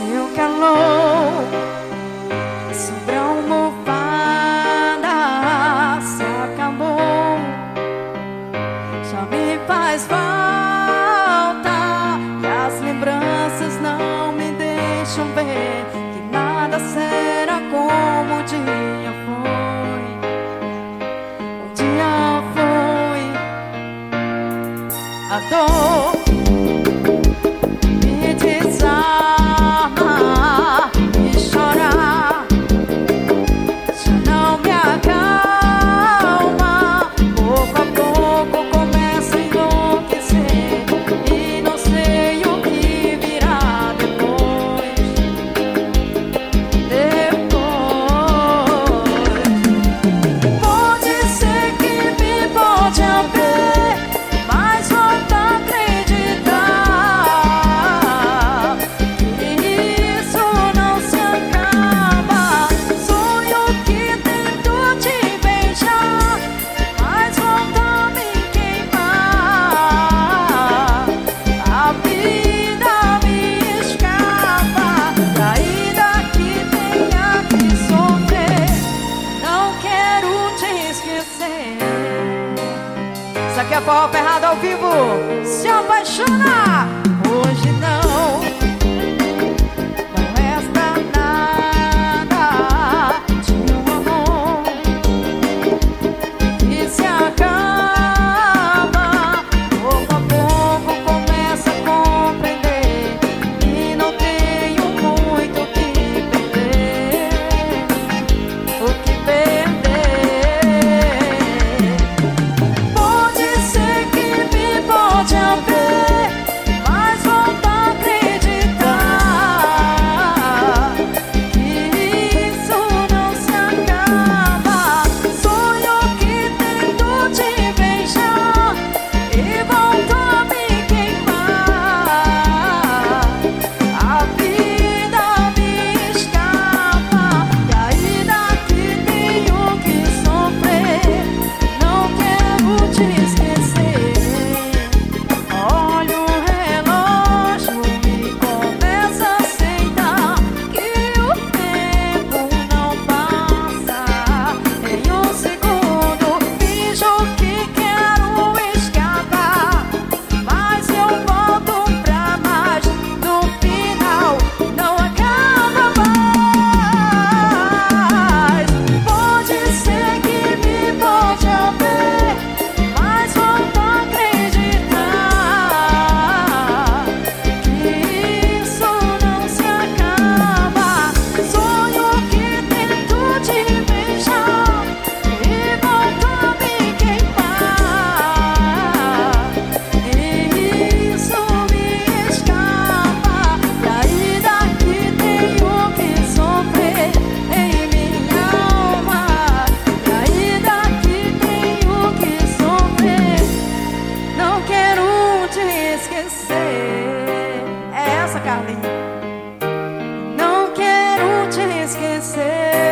Seu calor sobre a almofada se acabou. Já me faz falta e as lembranças não me deixam ver que nada será como um dia foi. Um dia foi. A dor me desarma e chorar já não me acalma. Pouco a pouco começa a enlouquecer e não sei o que virá depois. Pode ser que me bote a ver, mas volta a acreditar que isso não se acaba. Sonho que tento te beijar, mas volta a me queimar. A vida me escapa, ainda que tenha que sofrer. Não quero te esquecer. Isso aqui é forró ferrado ao vivo. Se apaixona hoje não. Não resta nada de um amor que se acaba. Pouco a pouco começa a compreender e não tenho muito o que perder. O que perder. Pode ser que me bote a ver, mas volta a acreditar que isso não se acaba. Sonho que tento te beijar e volto a me queimar. A vida me escapa e ainda que tenho que sofrer. Não quero te esquecer. Olha o relógio e começa a aceitar que o tempo não passa. Em um segundo finjo que quero escapar, mas eu volto pra mais. No final não acaba mais. Pode ser que me bote a ver, mas volto a acreditar que isso não se acaba. Sonho que tento te beijar e volto a me queimar. E isso me escapa e ainda que tenho que sofrer em minha alma. E ainda que tenho que sofrer. Não quero te esquecer. É essa, Carlinhos. Não quero te esquecer.